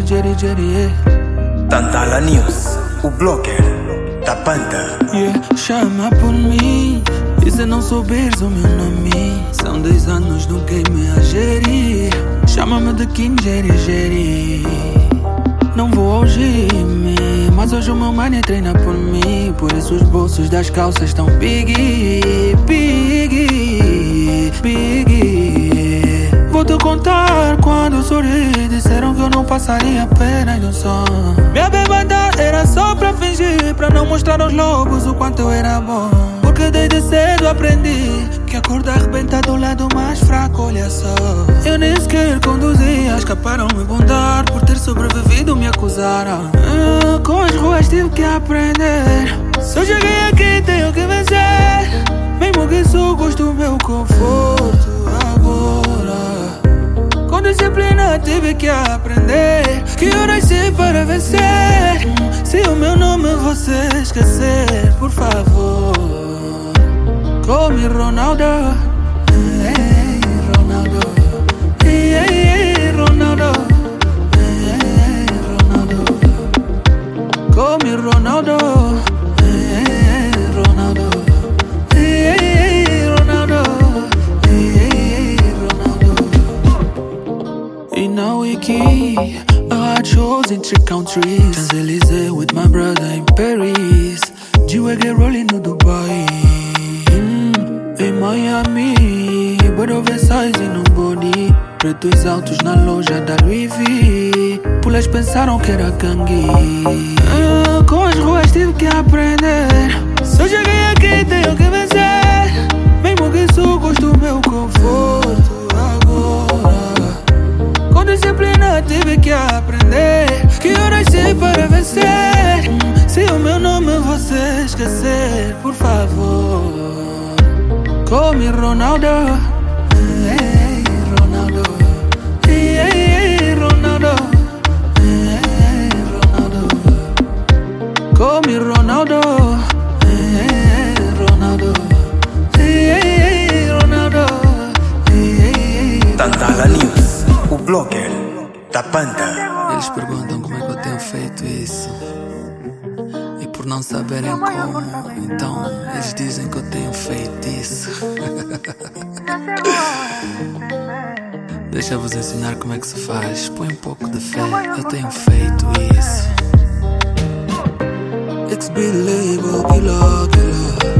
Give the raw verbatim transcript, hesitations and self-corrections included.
Jerry, Jerry, Jerry, yeah. Tantala News, o blogger da banda. Yeah, chama por mim, e se não souberes o meu nome, são dez anos no game a gerir. Chama-me de King Jerry, Jerry. Não vou ao gym, mas hoje o meu money treina por mim. Por isso os bolsos das calças estão big, big, big. Vou-te contar quando sorri. Disseram que eu não passaria apenas de um som. Minha bebida era só pra fingir, pra não mostrar aos lobos o quanto eu era bom. Porque desde cedo aprendi que a corda arrebenta do lado mais fraco, olha só. Eu nem sequer conduzia, escaparam-me bondar. Por ter sobrevivido me acusaram. ah, Com as ruas tive que aprender. Se eu cheguei aqui tenho que vencer. Mesmo que isso custe o meu conforto agora. Com disciplina tive que aprender que eu nasci para vencer. Se o meu nome você esquecer, por favor, call me Ronaldo, hey, Ronaldo, hey, hey, Ronaldo, hey, Ronaldo, call me Ronaldo, hey, Ronaldo, hey, Ronaldo, hey, Ronaldo. In a wiki, I had shows in three countries. Champs-Élysées with my brother in Paris. G-Wagon rolling no Dubai. Em Miami, but oversize no body. Pretos altos na loja da Louis V. Pulas pensaram que era gangue. ah, Com as ruas tive que aprender. Se eu cheguei aqui tenho que vencer. Mesmo que isso custe o meu conforto agora. Com disciplina tive que aprender que eu nasci para vencer. Se o meu nome você esquecer, por favor, call me Ronaldo, hey, Ronaldo, hey, Ronaldo, hey, Ronaldo, call me Ronaldo, hey, Ronaldo, hey, Ronaldo, hey, Tantala News, o blogger da banda. Eles perguntam como é que eu tenho feito isso. E por não saberem como, então eles dizem que eu tenho feito isso. Deixa eu vos ensinar como é que se faz. Põe um pouco de fé, eu tenho feito isso. It's been label, killer, killer.